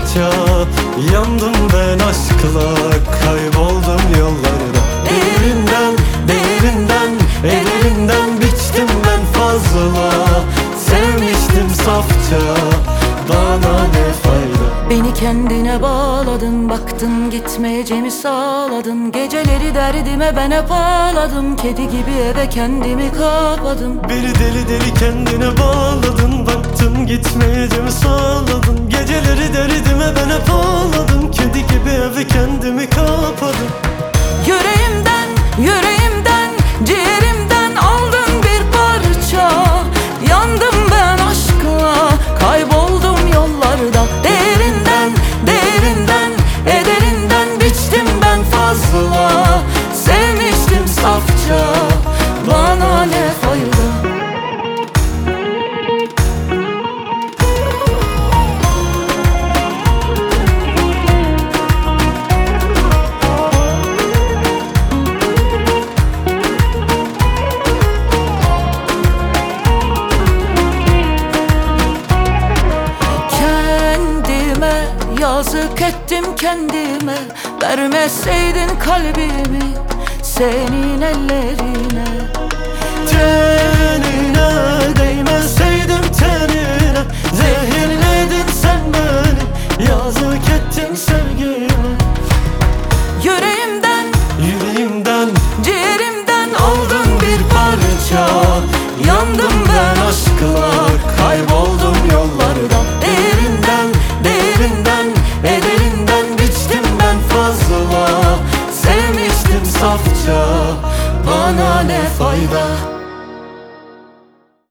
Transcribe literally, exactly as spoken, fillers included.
parça. Yandım ben aşkla, kayboldum yollarda. Değerinden, değerinden, ederinden biçtim ben fazla. Sevmiştim safça, bana ne fayda. Beni kendine bağladın, baktın gitmeyeceğimi sağladın. Geceleri derdime ben hep ağladım, kedi gibi eve kendimi kapadım. Beni deli deli kendine bağladın, baktın gitmeyeceğimi sağladın. Geceleri derdime ben hep ağladım, kedi gibi eve kendimi kapadım. Yüreğimden, yüreğimden, ciğerimden aldın bir parça. Yandım ben aşkla, kayboldum yollarda. Değerinden, değerinden, ederinden biçtim ben fazla. Sevmiştim safça, bana ne fayda. Yazık ettim kendime, vermeseydin kalbimi senin ellerine. Tenine değmeseydim tenine, zehirledin sen beni, yazık ettin sevgime. Yüreğimden, Yüreğimden, ciğerimden aldın bir parça. Yandım ben aşkla, kayboldum yollarda. Değerinden, değerinden, ederinden biçtim ben fazla. Sevmiştim safça, bana ne fayda.